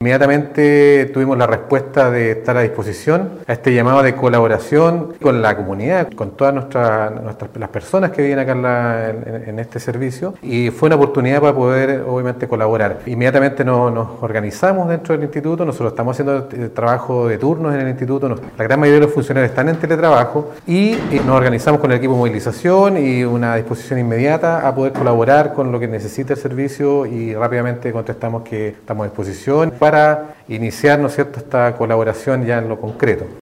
Inmediatamente tuvimos la respuesta de estar a disposición a este llamado de colaboración con la comunidad, con todas las personas que viven acá en este servicio, y fue una oportunidad para poder obviamente colaborar. Inmediatamente nos organizamos dentro del instituto. Nosotros estamos haciendo trabajo de turnos en el instituto, la gran mayoría de los funcionarios están en teletrabajo y nos organizamos con el equipo de movilización y una disposición inmediata a poder colaborar con lo que necesita el servicio, y rápidamente contestamos que estamos a disposición para iniciar, ¿no es cierto?, esta colaboración ya en lo concreto.